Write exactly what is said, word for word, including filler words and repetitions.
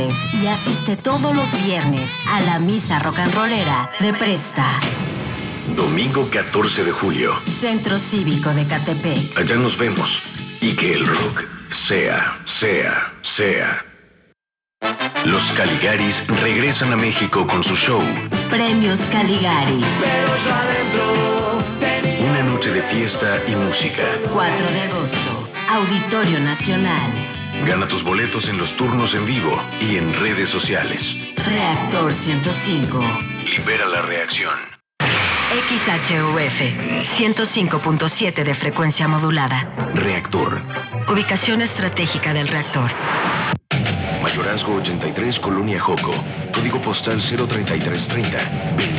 Y asiste todos los viernes a la misa rock and rollera de Presta. Domingo catorce de julio. Centro Cívico de Catepec. Allá nos vemos. Y que el rock sea, sea, sea. Los Caligaris regresan a México con su show Premios Caligaris. Una noche de fiesta y música. cuatro de agosto. Auditorio Nacional. Gana tus boletos en los turnos en vivo y en redes sociales. Reactor ciento cinco. Libera la reacción. X H U F ciento cinco punto siete de frecuencia modulada. Reactor. Ubicación estratégica del reactor. Mayorazgo ochenta y tres, Colonia Joco. Código postal cero treinta y tres treinta.